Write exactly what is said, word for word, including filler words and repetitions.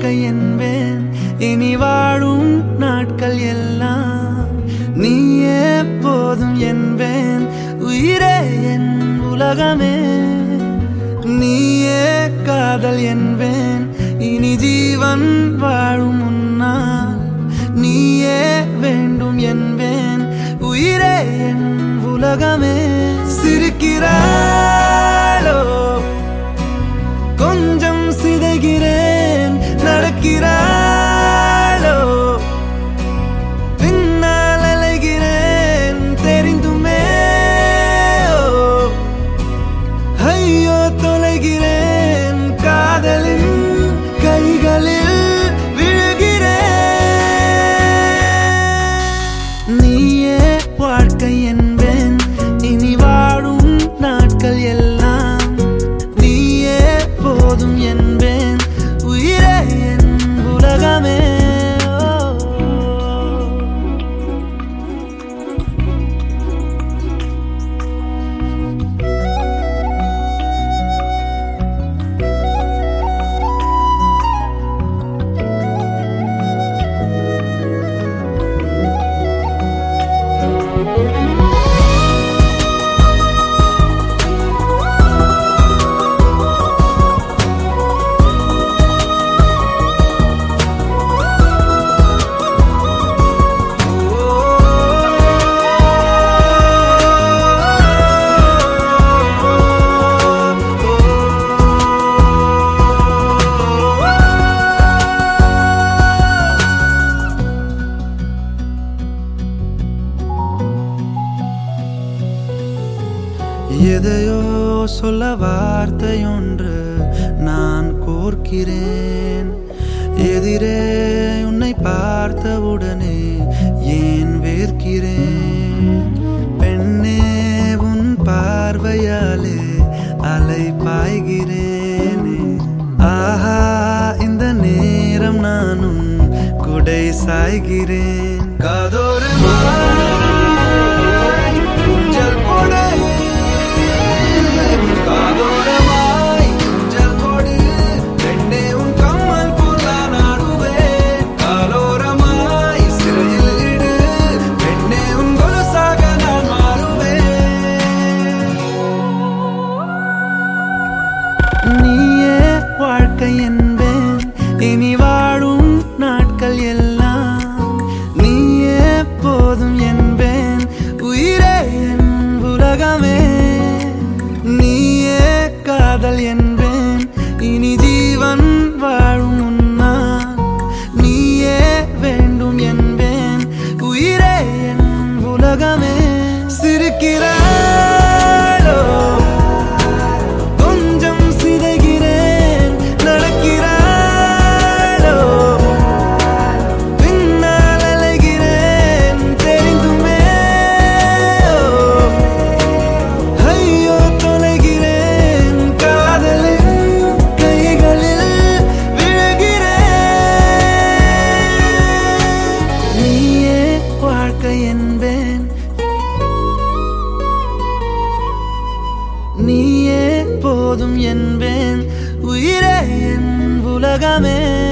வாழ்க்கை என்பேன் இனி வாழும் நாட்கள் எல்லாம் நீயே போதும் என்பேன் உயிரே என் உலகமே நீயே காதல் என்பேன் இனி ஜீவன் வாழும் முன்னால் நீயே வேண்டும் என்பேன் உயிரே என் உலகமே சிரிக்கிறாளோ கொஞ்சம் சிதைகிறேன் நடக்கிறாளோ பின்னால் அலைகிறேன் தெரிந்துமே ஐயோ தொலைகிறேன் காதலின் கைகளில் விழுகிறேன் நீயே வாழ்க்கை என்பேன் இனி வாழும் நாட்கள் எல்லாம் நீயே போதும் என்பேன் உயிரே என் உலகமே எதையோ சொல்ல வார்த்தையொன்று நான் கோர்க்கிறேன் எதிரே உன்னை பார்த்தவுடனே ஏன் வேர்க்கிறேன் பெண்ணே உன் பார்வையாலே அலை பாய்கிறேனே ஆஹா இந்த நேரம் நானும் குடை சாய்கிறேன் காதோரமாய் ஊஞ்சல் கொடை காதோரமாய் ஊஞ்சல் கொடு பெண்ணே உன் கம்மல் போல நாடுவேன் காலோரமாய் சிறையில் இடு பெண்ணே உன் கொலுசாக நான் மாறுவேன் நீயே வாழ்க்கை என்பேன் இனி வாழும் நாட்கள் எல்லாம் நீயே போதும் என்பேன் உயிரே என் உலகமே நீயே காதல் என்பேன் இனி ஜீவன் வாழும் முன்னால் நீயே வேண்டும் என்பேன் உயிரே என் உலகமே சிரிக்கிறாளோ கொஞ்சம் சிதைகிறேன் நடக்கிறாளோ பின்னால் அலைகிறேன் தெரிந்துமே ஐயோ தொலைகிறேன் காதலின் கைகளில் விழுகிறேன் நீயே வாழ்க்கை என்பேன் நீயே போதும் என்பேன் உயிரே என் உலகமே